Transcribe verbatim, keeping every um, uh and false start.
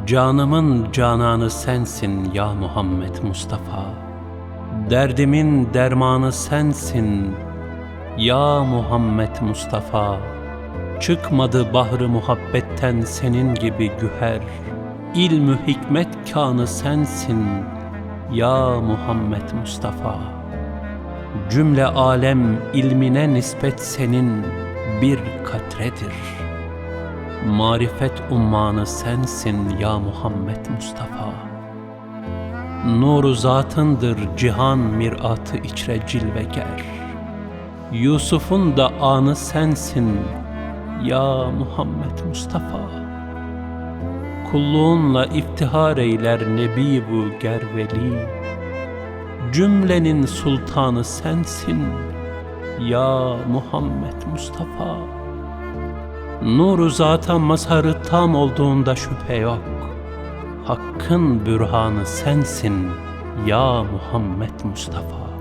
Canımın cananı sensin ya Muhammed Mustafa. Derdimin dermanı sensin ya Muhammed Mustafa. Çıkmadı bahrı muhabbetten senin gibi güher. İlmü hikmet kânı sensin ya Muhammed Mustafa. Cümle alem ilmine nispet senin bir katredir. Marifet ummanı sensin ya Muhammed Mustafa. Nuru zatındır cihan miratı içre cilveger. Yusuf'un da anı sensin ya Muhammed Mustafa. Kulluğunla iftihar eyler nebi bu gerveli. Cümlenin sultanı sensin ya Muhammed Mustafa. Nur-u zata mazharı tam olduğunda şüphe yok. Hakkın bürhanı sensin ya Muhammed Mustafa.